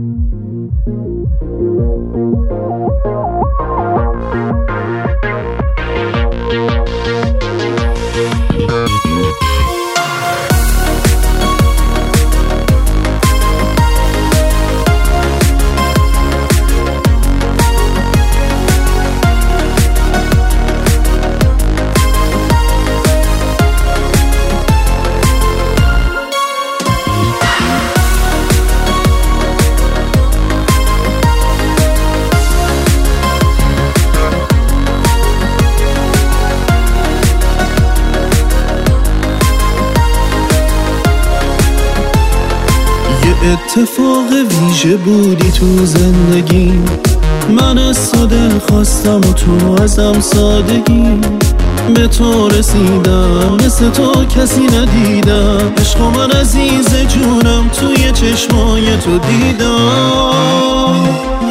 اتفاق ویژه بودی تو زندگی، من از تو دل خواستم و تو ازم سادگی. به تو رسیدم مثل تو کسی ندیدم، عشق من عزیز جونم توی چشمای تو دیدم.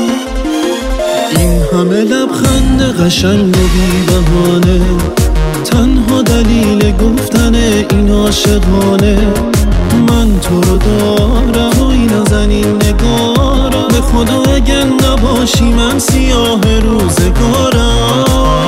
این همه لبخند قشنگ و بی بهانه، تنها دلیل گفتن این عاشقانه. من تو رو دارم و این نازنین نگارم، به خدا اگه نباشی من سیاه روزگارم.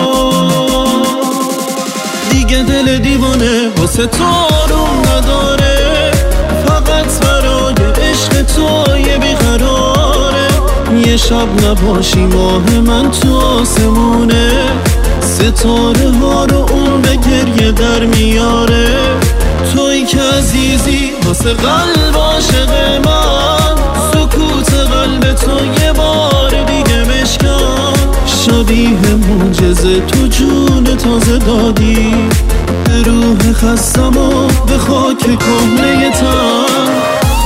دیگه دل دیوانه واسه تو آروم نداره، فقط برای عشق تو یه بیقراره. یه شب نباشی ماه من تو آسمونه، ستاره ها رو اون به گریه در میاره. تویی که عزیزی واسه قلب عاشق من، سکوت قلب تو یه بار دیگه مشکن. شبیه معجزه تو جون تازه دادی، به روح خستم و به خاک کهنه تن.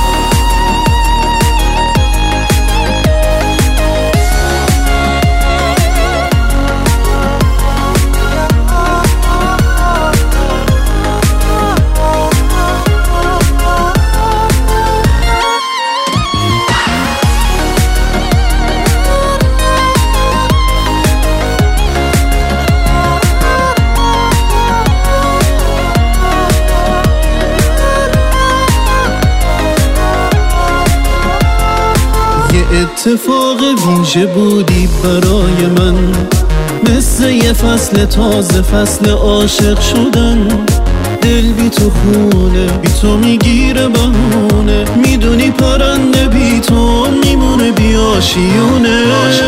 اتفاق ویژه بودی برای من، مثل یه فصل تازه، فصل عاشق شدن. دل بی تو خونه، بی تو میگیره بهونه، میدونی پرنده بی تو میمونه بی آشیونه.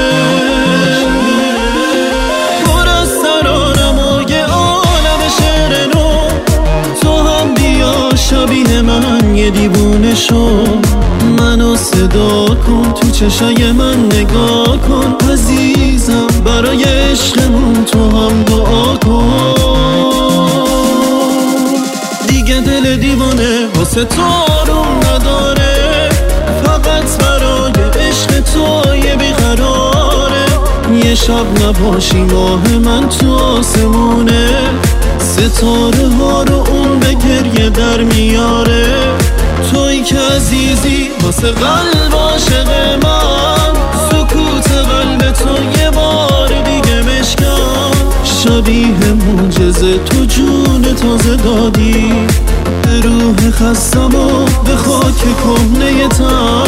پر از ترانم و یه عالم شعر نو، تو هم بیا شبیه من یه دیوونه شو. منو صدا کن، تو چشای من نگاه کن عزیزم، برای عشقمون تو هم دعا کن. دیگه دل دیوانه واسه تو آروم نداره، فقط برای عشق تو یه بیقراره. یه شب نباشی ماه من تو آسمونه، ستاره ها رو اون به گریه در میاره. تویی که عزیزی واسه قلب عاشق من، سکوت قلب تو یه بار دیگه مشکن. شبیه معجزه تو جون تازه دادی، به روح خستم و به خاک کهنه تن.